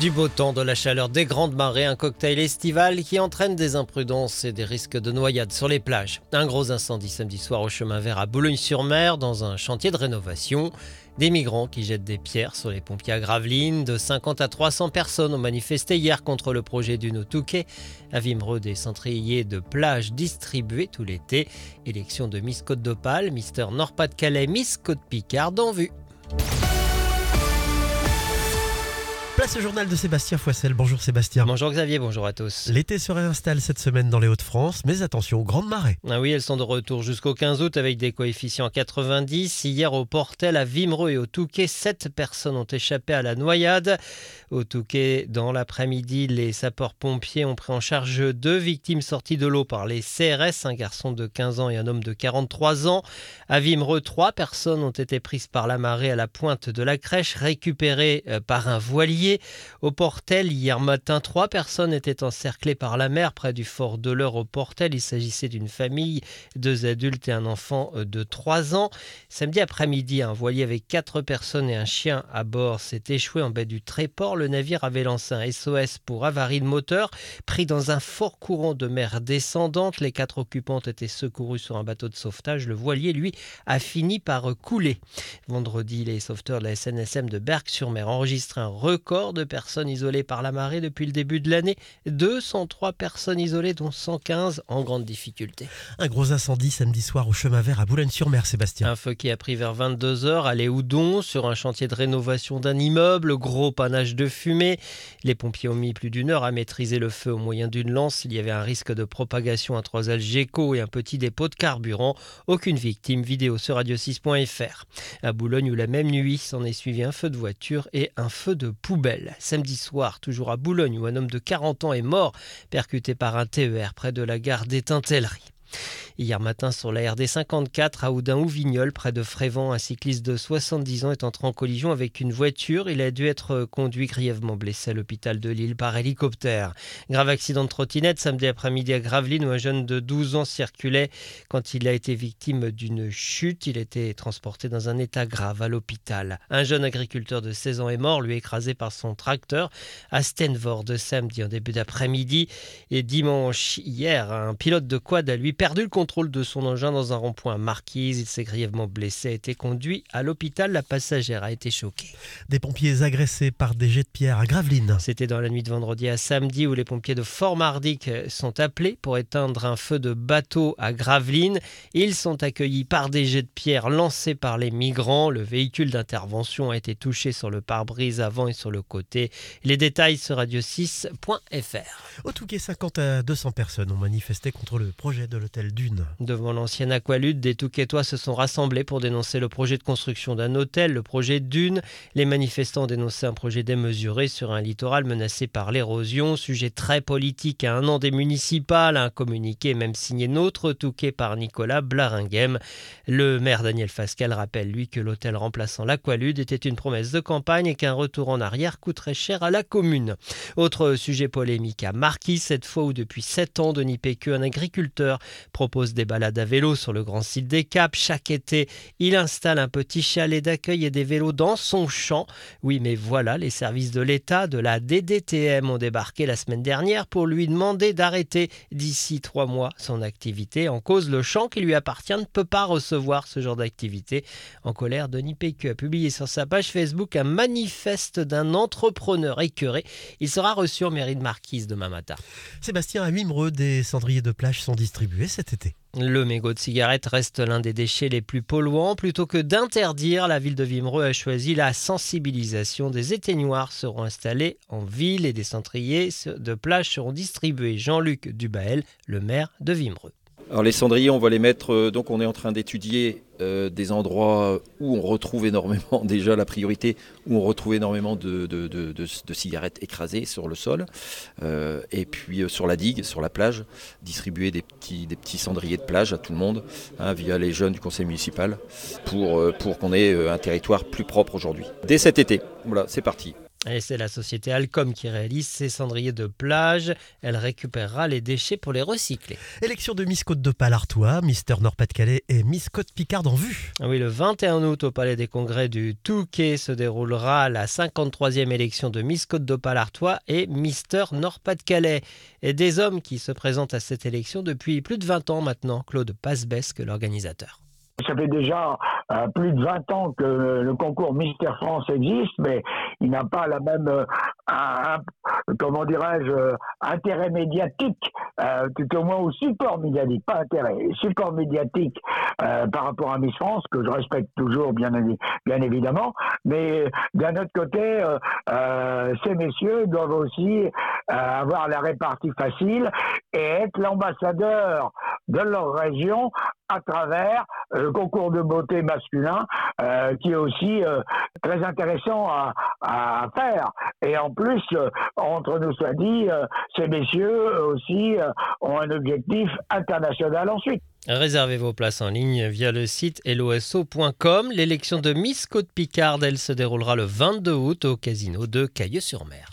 Du beau temps, de la chaleur, des grandes marées, un cocktail estival qui entraîne des imprudences et des risques de noyade sur les plages. Un gros incendie samedi soir au chemin vert à Boulogne-sur-Mer dans un chantier de rénovation. Des migrants qui jettent des pierres sur les pompiers à Gravelines. De 50 à 300 personnes ont manifesté hier contre le projet d'une au Touquet. À Wimereux, des cendriers de plage distribués tout l'été. Élection de Miss Côte d'Opale, Mister Nord-Pas-de-Calais, Miss Côte-Picard en vue. Place au journal de Sébastien Foissel. Bonjour Sébastien. Bonjour Xavier, bonjour à tous. L'été se réinstalle cette semaine dans les Hauts-de-France, mais attention aux grandes marées. Ah oui, elles sont de retour jusqu'au 15 août avec des coefficients 90. Hier au Portel, à Wimereux et au Touquet, 7 personnes ont échappé à la noyade. Au Touquet, dans l'après-midi, les sapeurs-pompiers ont pris en charge 2 victimes sorties de l'eau par les CRS, un garçon de 15 ans et un homme de 43 ans. À Wimereux, 3 personnes ont été prises par la marée à la pointe de la crèche, récupérées par un voilier. Au Portel, hier matin, 3 personnes étaient encerclées par la mer près du fort de l'Eure au Portel. Il s'agissait d'une famille, 2 adultes et un enfant de 3 ans. Samedi après-midi, un voilier avec 4 personnes et un chien à bord s'est échoué en baie du Tréport. Le navire avait lancé un SOS pour avarie de moteur. Pris dans un fort courant de mer descendante, les 4 occupants étaient secourus sur un bateau de sauvetage. Le voilier, lui, a fini par couler. Vendredi, les sauveteurs de la SNSM de Berck-sur-Mer enregistrent un record de personnes isolées par la marée depuis le début de l'année. 203 personnes isolées, dont 115 en grande difficulté. Un gros incendie samedi soir au chemin vert à Boulogne-sur-Mer, Sébastien. Un feu qui a pris vers 22h à Léoudon sur un chantier de rénovation d'un immeuble. Gros panache de fumée. Les pompiers ont mis plus d'1 heure à maîtriser le feu au moyen d'une lance. Il y avait un risque de propagation à 3 Algeco et un petit dépôt de carburant. Aucune victime. Vidéo sur radio6.fr. À Boulogne, où la même nuit s'en est suivi un feu de voiture et un feu de poubelle. Samedi soir, toujours à Boulogne, où un homme de 40 ans est mort, percuté par un TER près de la gare d'Étintellerie. Hier matin, sur la RD 54 à Oudin-Ouvignol, près de Frévent, un cycliste de 70 ans est entré en collision avec une voiture. Il a dû être conduit grièvement blessé à l'hôpital de Lille par hélicoptère. Grave accident de trottinette samedi après-midi à Gravelines, où un jeune de 12 ans circulait quand il a été victime d'une chute. Il a été transporté dans un état grave à l'hôpital. Un jeune agriculteur de 16 ans est mort, lui écrasé par son tracteur à Stenvord samedi en début d'après-midi. Et dimanche, hier, un pilote de quad a lui perdu le contrôle de son engin dans un rond-point Marquise. Il s'est grièvement blessé, a été conduit à l'hôpital. La passagère a été choquée. Des pompiers agressés par des jets de pierre à Gravelines. C'était dans la nuit de vendredi à samedi, où les pompiers de Fort-Mardic sont appelés pour éteindre un feu de bateau à Gravelines. Ils sont accueillis par des jets de pierre lancés par les migrants. Le véhicule d'intervention a été touché sur le pare-brise avant et sur le côté. Les détails sur radio6.fr. Au Touquet, 50 à 200 personnes ont manifesté contre le projet de l'hôtel Dune. Devant l'ancienne Aqualude, des Touquetois se sont rassemblés pour dénoncer le projet de construction d'un hôtel, le projet Dune. Les manifestants ont dénoncé un projet démesuré sur un littoral menacé par l'érosion. Sujet très politique à 1 an des municipales. Un communiqué est même signé Notre Touquet par Nicolas Blaringhem. Le maire Daniel Fascal rappelle, lui, que l'hôtel remplaçant l'Aqualude était une promesse de campagne et qu'un retour en arrière coûterait cher à la commune. Autre sujet polémique à Marquis, cette fois où depuis 7 ans, Denis Péqueux, un agriculteur, propose des balades à vélo sur le grand site des Caps. Chaque été, il installe un petit chalet d'accueil et des vélos dans son champ. Oui, mais voilà, les services de l'État, de la DDTM, ont débarqué la semaine dernière pour lui demander d'arrêter d'ici 3 mois son activité. En cause, le champ qui lui appartient ne peut pas recevoir ce genre d'activité. En colère, Denis Péqueux a publié sur sa page Facebook un manifeste d'un entrepreneur écœuré. Il sera reçu en mairie de Marquise demain matin. Sébastien, à Wimereux, des cendriers de plage sont distribués cet été. Le mégot de cigarette reste l'un des déchets les plus polluants. Plutôt que d'interdire, la ville de Wimereux a choisi la sensibilisation. Des éteignoirs seront installés en ville et des cendriers de plage seront distribués. Jean-Luc Dubaël, le maire de Wimereux. Alors les cendriers, on va les mettre, donc on est en train d'étudier des endroits où on retrouve énormément, déjà la priorité, où on retrouve énormément de cigarettes écrasées sur le sol, et puis sur la digue, sur la plage, distribuer des petits cendriers de plage à tout le monde, via les jeunes du conseil municipal, pour qu'on ait un territoire plus propre aujourd'hui. Dès cet été, voilà, c'est parti. Et c'est la société Alcom qui réalise ces cendriers de plage. Elle récupérera les déchets pour les recycler. Élection de Miss Côte d'Opale Artois, Mister Nord-Pas-de-Calais et Miss Côte Picarde en vue. Oui, le 21 août au Palais des Congrès du Touquet se déroulera la 53e élection de Miss Côte d'Opale Artois et Mister Nord-Pas-de-Calais. Et des hommes qui se présentent à cette élection depuis plus de 20 ans maintenant. Claude Passebesque, l'organisateur. Ça fait déjà plus de 20 ans que le concours Mister France existe, mais il n'a pas la même, intérêt médiatique, tout au moins au support médiatique, pas intérêt, support médiatique par rapport à Miss France, que je respecte toujours bien évidemment, mais d'un autre côté, ces messieurs doivent aussi avoir la répartie facile et être l'ambassadeur de leur région à travers le concours de beauté masculin qui est aussi très intéressant à faire. Et en plus, entre nous soit dit, ces messieurs aussi ont un objectif international ensuite. Réservez vos places en ligne via le site loso.com. L'élection de Miss Côte Picarde, elle se déroulera le 22 août au casino de Cailleux-sur-Mer.